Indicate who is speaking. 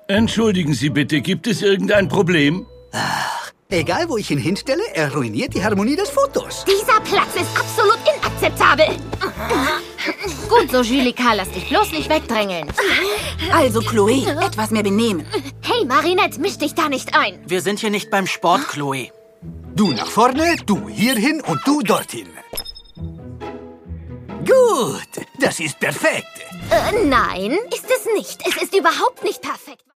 Speaker 1: Entschuldigen Sie bitte, gibt es irgendein Problem?
Speaker 2: Egal, wo ich ihn hinstelle, er ruiniert die Harmonie des Fotos.
Speaker 3: Dieser Platz ist absolut inakzeptabel.
Speaker 4: Gut so, Julika, lass dich bloß nicht wegdrängeln.
Speaker 5: Also, Chloe, etwas mehr benehmen.
Speaker 3: Hey, Marinette, misch dich da nicht ein.
Speaker 6: Wir sind hier nicht beim Sport, Chloe.
Speaker 2: Du nach vorne, du hierhin und du dorthin. Gut, das ist perfekt.
Speaker 3: Nein, ist es nicht. Es ist überhaupt nicht perfekt.